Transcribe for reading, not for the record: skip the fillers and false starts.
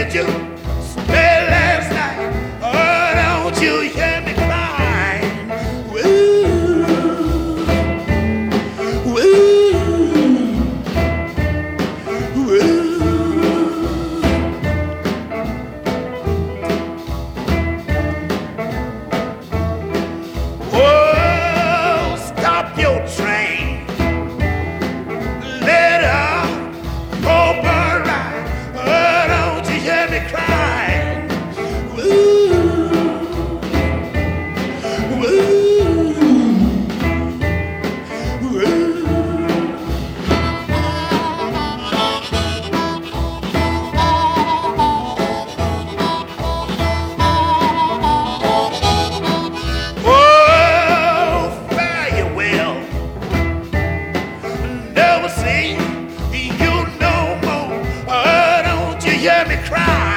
did you spend last night? Oh, don't you hear me crying? Woo, woo, woo. Oh, stop your train. Let her hope her ride. Oh, don't you hear me crying? Woo, woo, woo. Oh, fare you well. Never see you no more. Oh, don't you hear me cry?